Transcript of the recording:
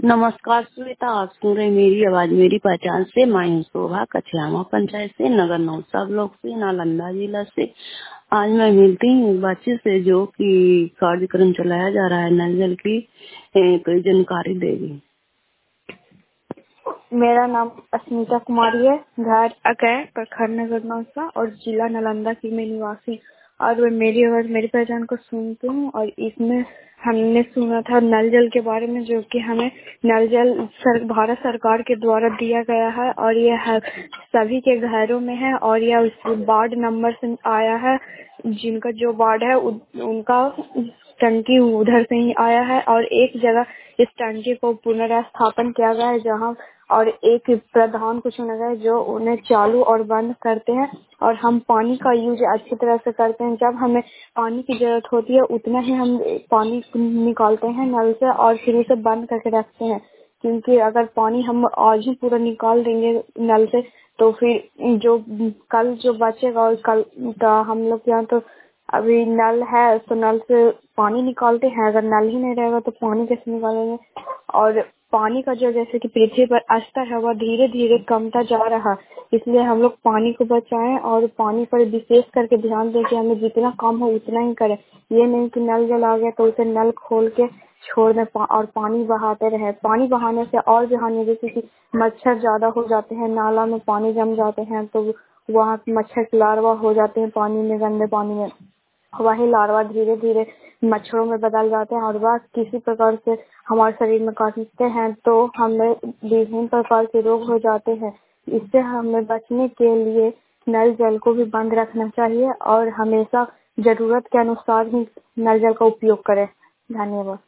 नमस्कार श्वेता, आप सुन रहे मेरी आवाज मेरी पहचान से। मैं हूँ शोभा, कछियामा पंचायत से, नगर नौसा ब्लॉक से, नालंदा जिला से। आज मैं मिलती हूँ एक बच्चे से जो कि कार्यक्रम चलाया जा रहा है नल जल की, तो जानकारी देगी। मेरा नाम अस्मिता कुमारी है। घर अकै प्रखंड नगर नौसा और जिला नालंदा की मैं निवासी। और मैं मेरी आवाज मेरी पहचान को सुनती हूँ। और इसमें हमने सुना था नल जल के बारे में, जो कि हमें नल जल भारत सरकार के द्वारा दिया गया है और यह सभी के घरों में है। और यह उस वार्ड नंबर से आया है, जिनका जो वार्ड है उनका टंकी उधर से ही आया है। और एक जगह इस टंकी को पुनर्स्थापन किया गया है, जहाँ और एक प्रधान को चुना गया है जो उन्हें चालू और बंद करते हैं। और हम पानी का यूज अच्छी तरह से करते हैं। जब हमें पानी की जरूरत होती है उतना ही हम पानी निकालते हैं नल से और फिर उसे बंद करके रखते हैं। क्योंकि अगर पानी हम आज ही पूरा निकाल देंगे नल से तो फिर जो कल जो बचेगा, और कल तो हम लोग यहाँ तो अभी नल है तो नल से पानी निकालते हैं। अगर नल ही नहीं रहेगा तो पानी कैसे निकालेंगे। और पानी का जो जैसे कि पृथ्वी पर स्तर है वह धीरे धीरे कमता जा रहा है, इसलिए हम लोग पानी को बचाएं और पानी पर विशेष करके ध्यान दें कि हमें जितना कम हो उतना ही करें। ये नहीं कि नल जल आ गया तो उसे नल खोल के छोड़ दें और पानी बहाते रहे। पानी बहाने से और भी हानि, जैसे कि मच्छर ज्यादा हो जाते हैं, नाला में पानी जम जाते हैं तो वहाँ मच्छर के लार्वा हो जाते हैं पानी में, गंदे पानी में। वही लार्वा धीरे धीरे मच्छरों में बदल जाते हैं और वह किसी प्रकार से हमारे शरीर में काटते हैं तो हमें विभिन्न प्रकार के रोग हो जाते हैं। इससे हमें बचने के लिए नल जल को भी बंद रखना चाहिए और हमेशा जरूरत के अनुसार ही नल जल का उपयोग करें। धन्यवाद।